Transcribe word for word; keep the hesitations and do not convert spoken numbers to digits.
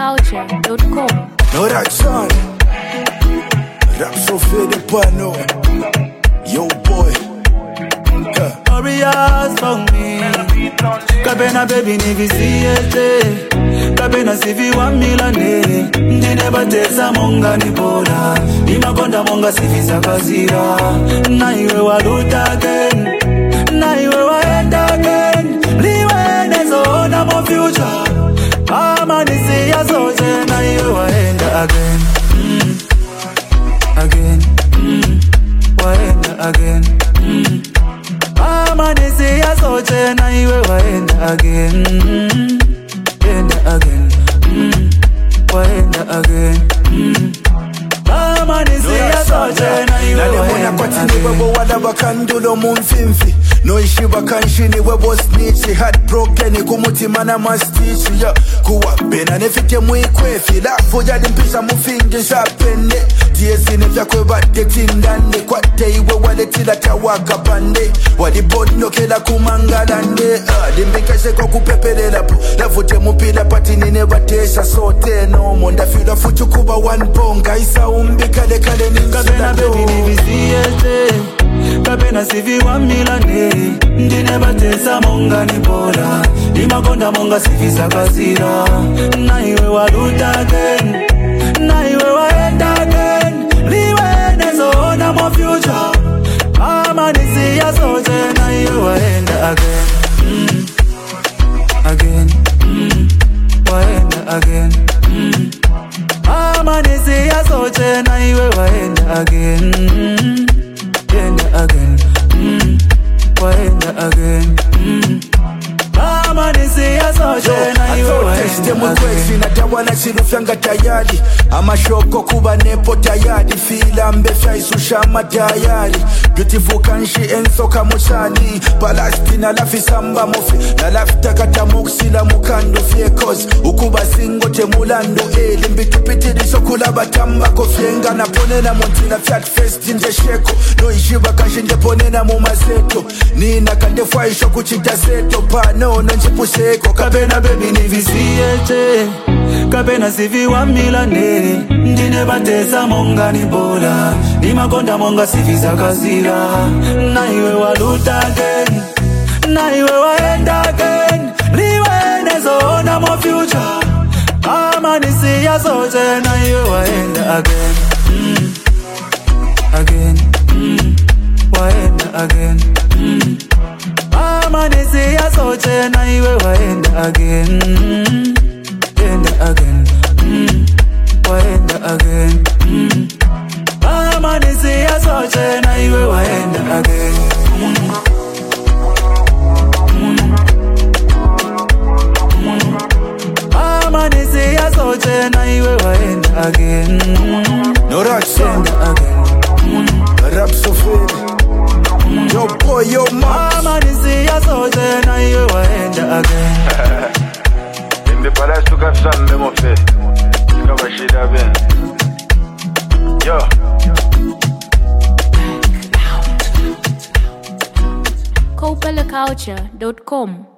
culture dot com. No that son. Rap so feel the pano. Yo boy. Arias on me. Kabena baby nivi siyete. Kabena sivi wa milane. Ndine bateza monga ni boda. Imakonda monga sivi zakazira. Na iwe waluta again. Na iwe waenda again. Liwe nezo na mo future. Ama nisi ya zote. Na iwe waenda again. Mm. Again. Mm. Waenda again. Mm. Ama nisi ya zote. Na iwe waenda again. Mm. Waenda again. Mm. Waenda again. Mm. Ama nisi ya zote. Na iwe waenda again. Webo wada bakandulo mumfimfi. No ishi bakanshini webo snitchi. Heartbroken kumutima na mastichi yeah. Kuwa bena nefike mwikwefi. Lafu jadi mpisa mufingi zapende. Diesi nefya kweba detindane. Kwa teiwe wale tila tawaka pande. Wadi bono kela kumangalande uh, Dimbikashe kwa kupepele lapu. Lafute mupila pati nine batesha sote no monda fila fuchu kuba one ponga. Isa umbi kale kale ninsuda Kabena baby nivi siyete. Kabena sivi wa milane. Ndine batesa monga ni bola. Imakonda monga sivi zakazira. Na iwe waluta again. Na iwe waenda again. Liwe nezo na mo future. Ama nisi ya zote. Na iwe waenda again. Mm. Again. Mm. Waenda again. Mm. Ama nisi ya zote. Na iwe waenda again. Mm. Waenda again. Mm. Waenda again. Mm. Ama nisi ya zote. Na iwe waenda again. Natawala silufyanga tayari. Amashoko kuba nepo tayari. Fila mbefya isusha matayari. Beautiful kanshi ensoka mushani. Palestina lafisamba mufi. Na lafita kata muksila mukandu fiekos. Ukuba singo temulando eli. Mbitupitiri sokula batamba kofyenga. Na ponena montina fiat fest nje sheko. No ishiba kanshi nje ponena mumazeto. Nina kandefwa isho kuchita seto. Pano nanjipuseko. Kabena baby nivi siyete. Kabena sivi wa milane. Ndine batesa monga ni bola. Imakonda monga sivi zakazira. Na iwe waluta again. Na iwe waenda again. Liwe nezo na mo future. Ama nisi ya zote. Na iwe waenda again. Mm. Again. Mm. Waenda again. Mm. Ama nisi ya zote. Na iwe waenda again. Mm. Waenda again. Mm. Waenda again. Mm. Ama nisi ya zote. Na iwe waenda again. Mm. Mm. Mm. Ama nisi ya zote. Na iwe waenda again. Mm. No that son. Again. Mm. Rap so feel. Yo boy yo man. Ama nisi ya zote. Na iwe waenda again. Imbi para suka sambe mofe. Kama shida ben. Yo. culture dot com.